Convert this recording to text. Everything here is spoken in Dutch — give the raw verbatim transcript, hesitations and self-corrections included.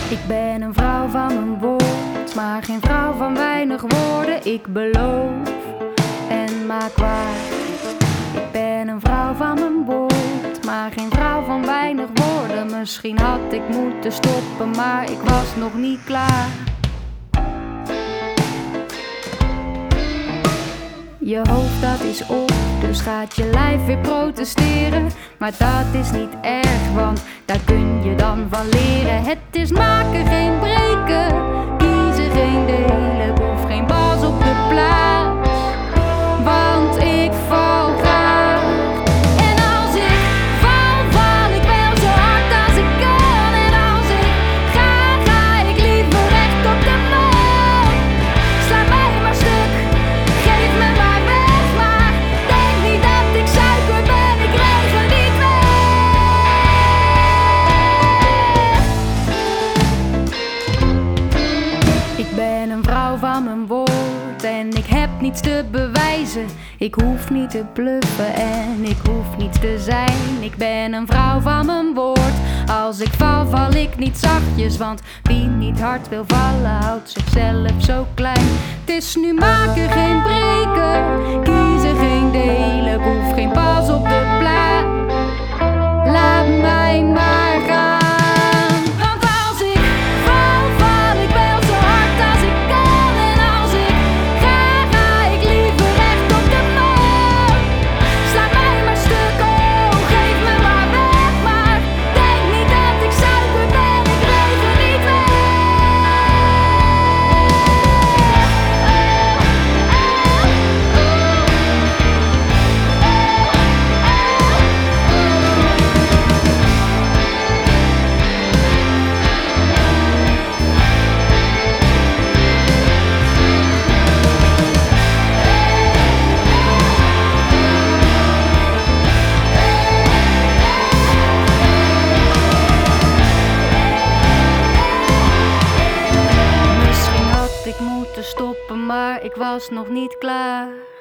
Ik ben een vrouw van mijn woord, maar geen vrouw van weinig woorden. Ik beloof en maak waar. Ik ben een vrouw van mijn woord, maar geen vrouw van weinig woorden. Misschien had ik moeten stoppen, maar ik was nog niet klaar. Je hoofd dat is op, dus gaat je lijf weer protesteren. Maar dat is niet erg, want daar kun je dan van leren. Het is maken, geen breken, kiezen, geen delen. Ik hoef geen bas op de plaats, want ik val graag. En als ik val, val ik wel zo hard als ik kan. En als ik ga, ga ik liever recht op de man. Sla mij maar stuk, geef me maar weg. Maar denk niet dat ik suiker ben, ik regen niet weg. Ik ben een vrouw van mijn woord en ik heb niets te bewijzen. Ik hoef niet te bluffen en ik hoef niets te zijn. Ik ben een vrouw van mijn woord. Als ik val, val ik niet zachtjes, want wie niet hard wil vallen, houdt zichzelf zo klein. Het is nu maken, geen breken, kiezen, geen delen. Ik hoef geen pas op de plaat, laat mij maar gaan. Want als ik val, val ik wel zo hard als ik kan. En als ik ga, ga ik liever recht op de man. Sla mij maar stuk, oh, geef me maar weg. Maar denk niet dat ik suiker ben, ik regen niet weg. Misschien had ik moeten stoppen, maar ik was nog niet klaar.